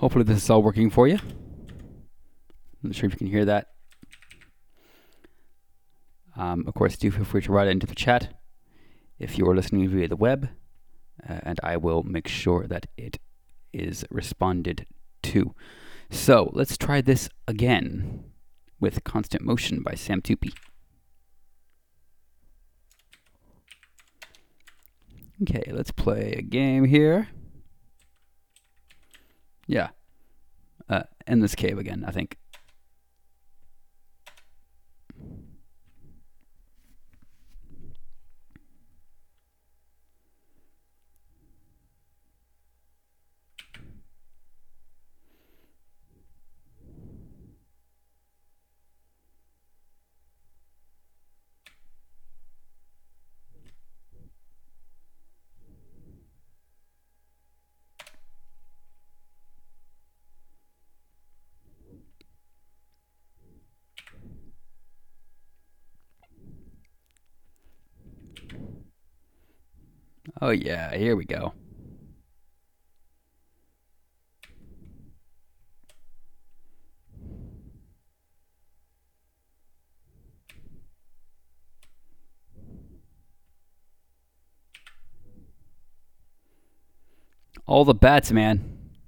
Hopefully this is all working for you. I'm not sure if you can hear that. Of course, do feel free to write it into the chat if you are listening via the web, and I will make sure that it is responded to. So let's try this again with Constant Motion by Samtupi. Okay, let's play a game here. Yeah. Endless Cave again, I think. Oh yeah, here we go. All the bats, man.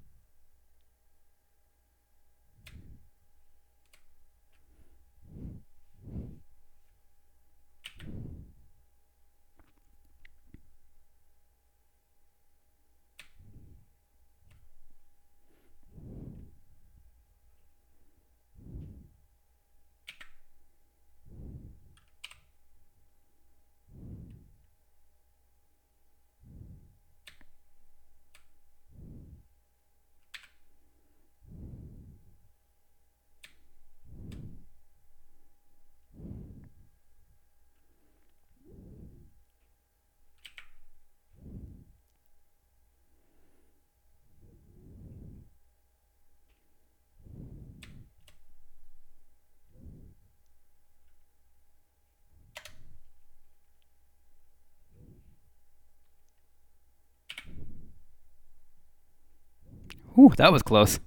Ooh, that was close.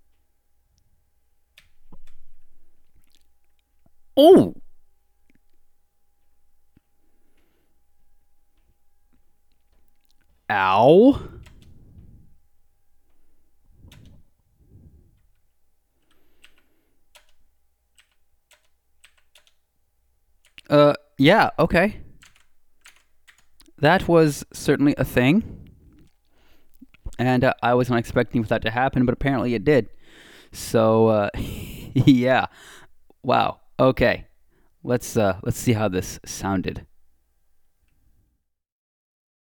Oh! Ow. Yeah, okay. That was certainly a thing. And I was not expecting for that to happen, but apparently it did. So, yeah. Wow. Okay. Let's see how this sounded.